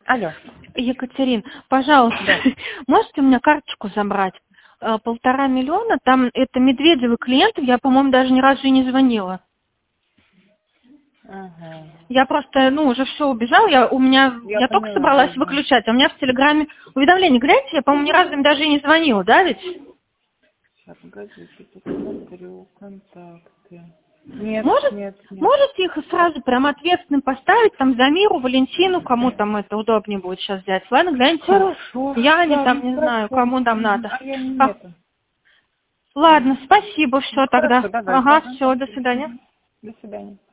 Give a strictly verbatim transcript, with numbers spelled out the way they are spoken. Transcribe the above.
Алло. Екатерин, пожалуйста, Да. можете у меня карточку забрать? Э, Полтора миллиона, там это Медведевы клиенты, я, по-моему, даже ни разу и не звонила. Ага. Я просто, ну, уже все убежал, я, у меня, Я я только поняла, да, собралась да. выключать, а у меня в Телеграме уведомление, гляньте, я, по-моему, ни разу им даже и не звонила, да ведь? Сейчас, погодите, посмотрю контакты. Нет, Может, нет, нет. можете их сразу прям ответственным поставить, там, Замиру, Валентину, кому там это удобнее будет сейчас взять. Ладно, гляньте. Хорошо. Я не Да, там, без не знаю, проблем. кому там Мгм. надо. А я не А, это. ладно, спасибо, все тогда. Хорошо, давайте. Ага, Ага, все, до окей. свидания. Мгм. До свидания.